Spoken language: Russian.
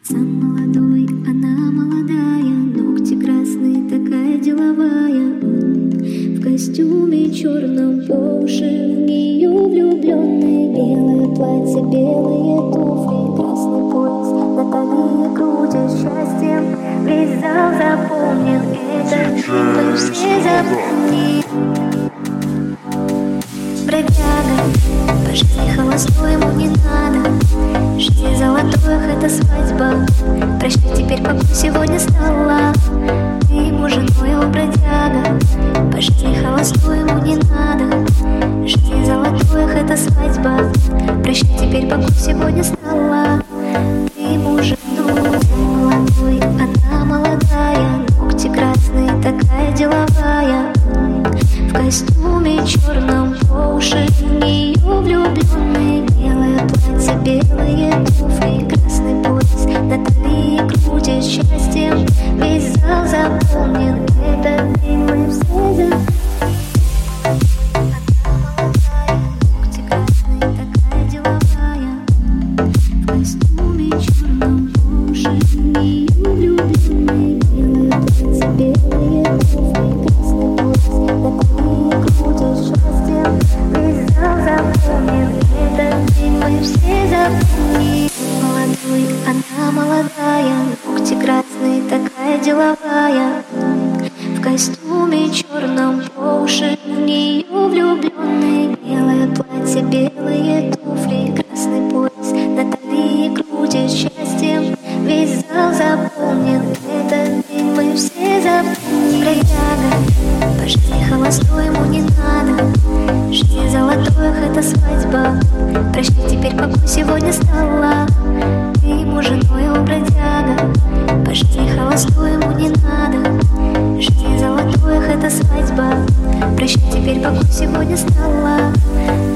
Пацан молодой, она молодая, ногти красные, такая деловая. В костюме черном по уши, в нее влюбленный. Белое платье, белые туфли, красный пояс, на талии крутит счастьем. Весь зал запомнил это, мы все запомнили. Бродяга, по жизни холостой ему не надо. Жизни золотых — это свадьба. Прощай теперь, покой сегодня стала. Ты ему женой, о бродяга. По жизни холостой ему не надо. Жизни золотых — это свадьба. Прощай теперь, покой сегодня стала. Ты ему женой. Молодой, она молодая, ногти красные, такая деловая. В костюме черном по уши, в нее влюбленный. Белое платье, белые туфли, красный пояс, на талии крутит счастьем. Весь зал запомнил этот день, мы все запомнили. Ногти красные, такая деловая. В костюме черном по уши, в нее влюбленный. Белое платье, белые туфли, красный пояс, на талии крутит счастьем. Весь зал запомнил этот день, мы все запомнили. Молодой, она молодая, ногти красные, такая деловая. В костюме черном по уши, в нее влюбленный. Белое платье, белые туфли, красный пояс, на талии крутит счастьем. Весь зал запомнил этот день, мы все запомнили. Бродяга, по жизни холостой ему не надо. Жизни золотых — это свадьба. Прощай теперь, покой сегодня стала. Ты ему женой, о бродяга. По жизни холостой ему не надо. Жизни золотых — это свадьба. Прощай теперь, покой сегодня стала.